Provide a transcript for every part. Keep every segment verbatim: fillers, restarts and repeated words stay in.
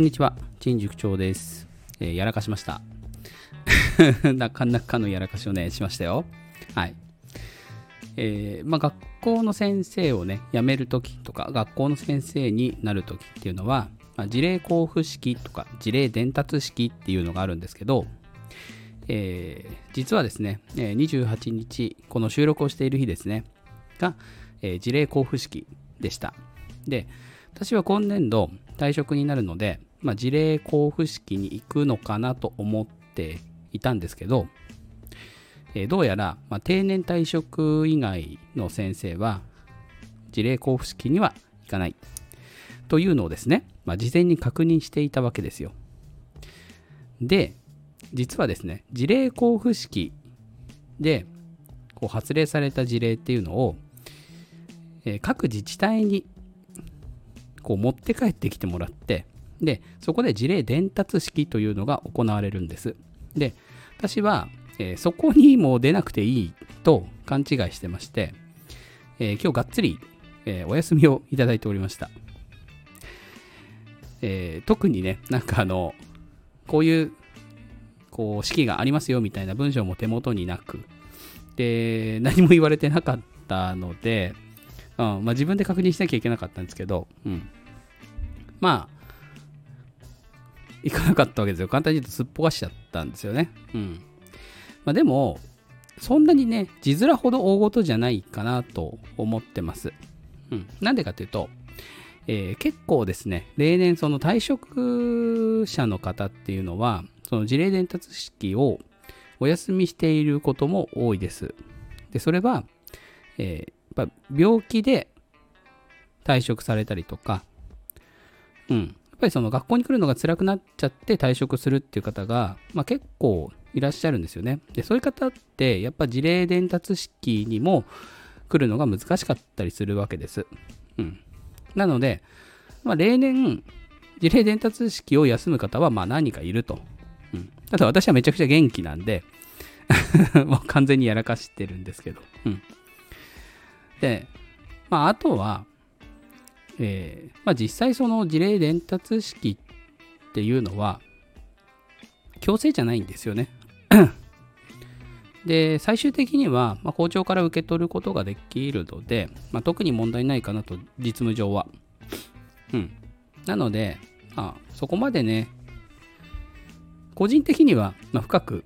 こんにちは、陳塾長です。えー、やらかしました。なかなかのやらかしをね、しましたよ。はい。えー、まあ学校の先生をね、辞めるときとか、学校の先生になるときっていうのは、まあ、辞令交付式とか、辞令伝達式っていうのがあるんですけど、えー、実はですね、にじゅうはちにち、この収録をしている日ですね、が、えー、辞令交付式でした。で、私は今年度退職になるので、まあ、辞令交付式に行くのかなと思っていたんですけど、えー、どうやら、まあ、定年退職以外の先生は辞令交付式には行かないというのをですね、まあ、事前に確認していたわけですよ。で、実はですね、辞令交付式でこう発令された辞令っていうのを、えー、各自治体にこう持って帰ってきてもらって、でそこで辞令伝達式というのが行われるんです。で、私は、えー、そこにも出なくていいと勘違いしてまして、えー、今日がっつり、えー、お休みをいただいておりました。えー、特にね、なんかあのこういうこう式がありますよみたいな文章も手元になく、で何も言われてなかったので、うんまあ、自分で確認しなきゃいけなかったんですけど、うん、まあ行かなかったわけですよ。簡単に言うとすっぽかしちゃったんですよね。うんまあ、でもそんなにね字面ほど大事じゃないかなと思ってます。うん、なんでかというと、えー、結構ですね例年その退職者の方っていうのはその辞令伝達式をお休みしていることも多いです。でそれは、えーやっぱ病気で退職されたりとか、うん、やっぱりその学校に来るのが辛くなっちゃって退職するっていう方が、まあ、結構いらっしゃるんですよね。でそういう方ってやっぱ辞令伝達式にも来るのが難しかったりするわけです。うん、なので、まあ、例年辞令伝達式を休む方はまあ何人かいると。うん、ただ私はめちゃくちゃ元気なんでもう完全にやらかしてるんですけど。うんで、まあ、あとは、えーまあ、実際その辞令伝達式っていうのは強制じゃないんですよね。で、最終的には、まあ、校長から受け取ることができるので、まあ、特に問題ないかなと、実務上は。うん。なので、まあ、そこまでね、個人的には、まあ、深く、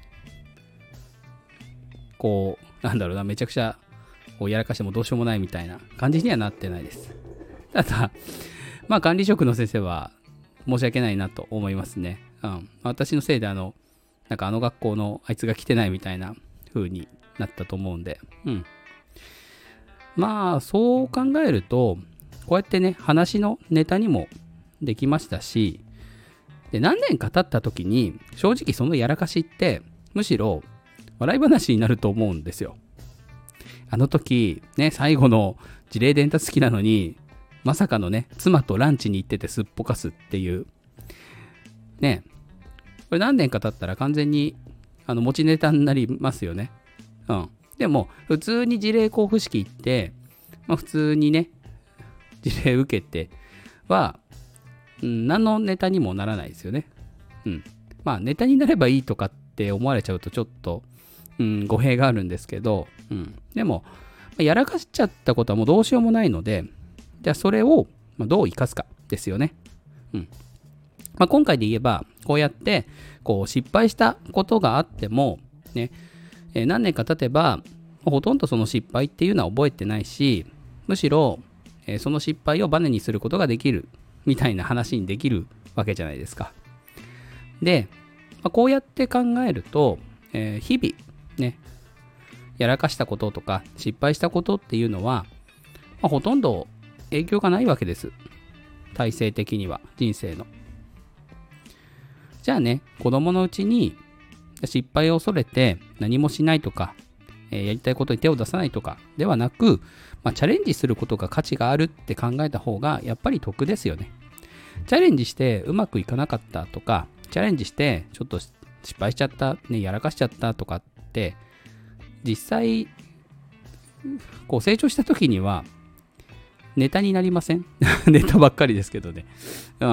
こう、なんだろうな、めちゃくちゃ、こうやらかしてもどうしようもないみたいな感じにはなってないです。ただ、まあ管理職の先生は申し訳ないなと思いますね。うん、私のせいであの、なんかあの学校のあいつが来てないみたいな風になったと思うんで、うん。まあそう考えると、こうやってね、話のネタにもできましたし、で何年か経った時に、正直そのやらかしって、むしろ笑い話になると思うんですよ。あの時、ね、最後の辞令伝達式なのに、まさかのね、妻とランチに行っててすっぽかすっていう。ね、これ何年か経ったら完全にあの持ちネタになりますよね。うん。でも、普通に辞令交付式行って、まあ、普通にね、辞令受けては、うん、何のネタにもならないですよね。うん。まあ、ネタになればいいとかって思われちゃうとちょっと、うん、語弊があるんですけど、うん、でもやらかしちゃったことはもうどうしようもないので、じゃあそれをどう生かすかですよね。うんまあ、今回で言えばこうやってこう失敗したことがあっても、ねえー、何年か経てばほとんどその失敗っていうのは覚えてないし、むしろ、えー、その失敗をバネにすることができるみたいな話にできるわけじゃないですか。で、まあ、こうやって考えると、えー、日々ね、やらかしたこととか失敗したことっていうのは、まあ、ほとんど影響がないわけです。体制的には、人生の。じゃあね、子供のうちに失敗を恐れて何もしないとか、えー、やりたいことに手を出さないとかではなく、まあ、チャレンジすることが価値があるって考えた方がやっぱり得ですよね。チャレンジしてうまくいかなかったとか、チャレンジしてちょっと失敗しちゃった、ね、やらかしちゃったとかって実際こう成長した時にはネタになりません？ネタばっかりですけどね。うん。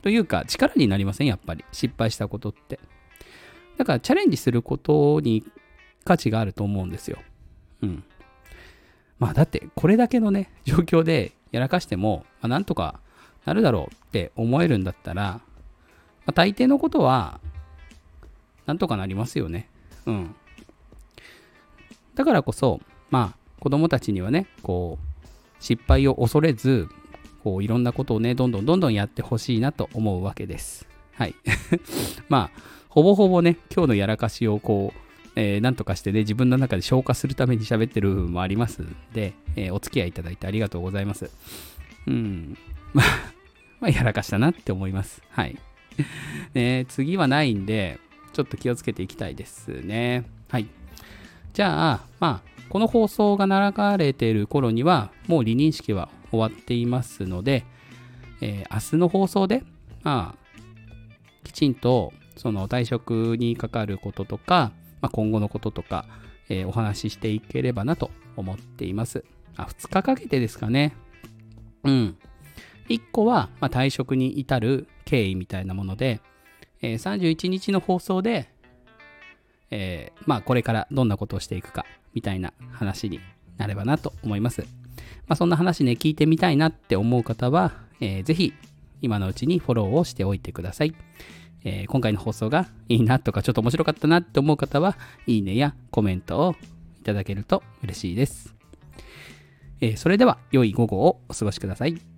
というか、力になりません？やっぱり。失敗したことって。だから、チャレンジすることに価値があると思うんですよ。うん。まあ、だって、これだけのね、状況でやらかしても、まあ、なんとかなるだろうって思えるんだったら、まあ、大抵のことは、なんとかなりますよね。うん。だからこそ、まあ、子供たちにはね、こう、失敗を恐れず、こう、いろんなことをね、どんどんどんどんやってほしいなと思うわけです。はい。まあ、ほぼほぼね、今日のやらかしをこう、えー、なんとかしてね、自分の中で消化するために喋ってる部分もありますんで、えー、お付き合いいただいてありがとうございます。うん。まあ、まあ、やらかしたなって思います。はい。ね、次はないんで、ちょっと気をつけていきたいですね。はい。じゃあ、まあ、この放送が流れている頃には、もう離任式は終わっていますので、えー、明日の放送で、まあ、きちんと、その退職に関わることとか、まあ、今後のこととか、えー、お話ししていければなと思っています。あ、ふつかかけてですかね。うん。いっこは、まあ、退職に至る経緯みたいなもので、えー、さんじゅういちにちの放送で、えー、まあこれからどんなことをしていくかみたいな話になればなと思います。まあそんな話ね、聞いてみたいなって思う方は、えー、ぜひ今のうちにフォローをしておいてください。えー、今回の放送がいいなとかちょっと面白かったなって思う方は、いいねやコメントをいただけると嬉しいです。えー、それでは良い午後をお過ごしください。